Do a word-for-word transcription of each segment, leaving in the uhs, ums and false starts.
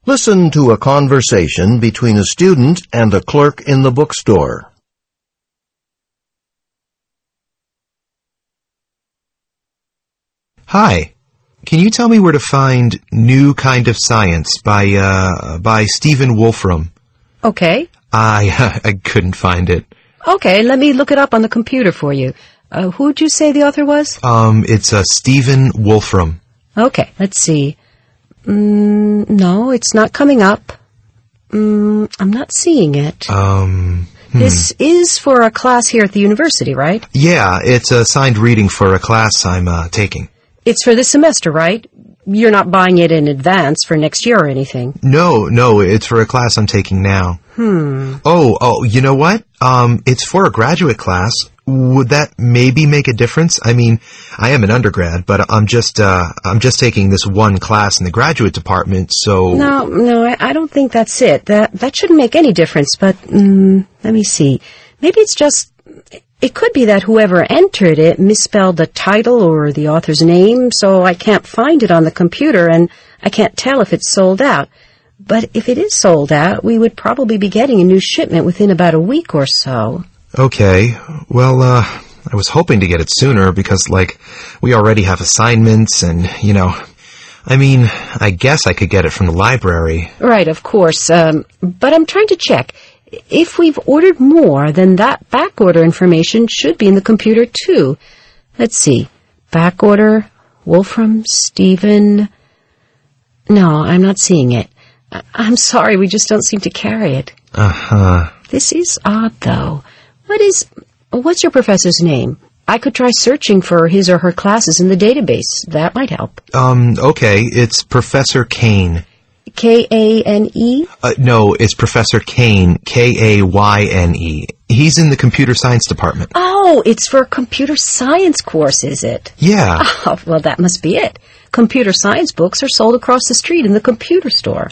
Listen to a conversation between a student and a clerk in the bookstore. Hi. Can you tell me where to find New Kind of Science by, uh, by Stephen Wolfram? Okay. I, I couldn't find it. Okay, let me look it up on the computer for you. Uh, who'd you say the author was? Um, it's, uh, Stephen Wolfram. Okay, let's see. Mm, no, it's not coming up. Mm, I'm not seeing it. Um... Hmm. This is for a class here at the university, right? Yeah, it's a signed reading for a class I'm, uh, taking. It's for this semester, right? You're not buying it in advance for next year or anything. No, no, it's for a class I'm taking now. Hmm. Oh, oh, you know what? Um, it's for a graduate class. Would that maybe make a difference? I mean, I am an undergrad, but I'm just, uh, I'm just taking this one class in the graduate department, so... No, no, I, I don't think that's it. That, that shouldn't make any difference, but, um, let me see. Maybe it's just... It could be that whoever entered it misspelled the title or the author's name, so I can't find it on the computer, and I can't tell if it's sold out. But if it is sold out, we would probably be getting a new shipment within about a week or so. Okay. Well, uh, I was hoping to get it sooner because, like, we already have assignments and, you know... I mean, I guess I could get it from the library. Right, of course. Um, but I'm trying to check. If we've ordered more, then that back order information should be in the computer, too. Let's see. Back order, Wolfram, Stephen... No, I'm not seeing it. I- I'm sorry, we just don't seem to carry it. Uh-huh. This is odd, though. What is... What's your professor's name? I could try searching for his or her classes in the database. That might help. Um, okay, it's Professor Kane. K A N E? Uh, no, it's Professor Kane, K A Y N E. He's in the computer science department. Oh, it's for a computer science course, is it? Yeah. Oh, well, that must be it. Computer science books are sold across the street in the computer store.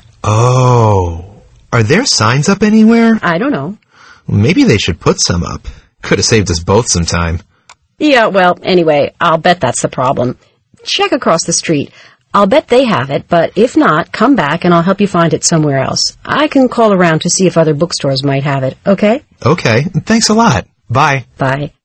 Oh. Are there signs up anywhere? I don't know. Maybe they should put some up. Could have saved us both some time. Yeah, well, anyway, I'll bet that's the problem. Check across the street. I'll bet they have it, but if not, come back and I'll help you find it somewhere else. I can call around to see if other bookstores might have it, okay? Okay, thanks a lot. Bye. Bye.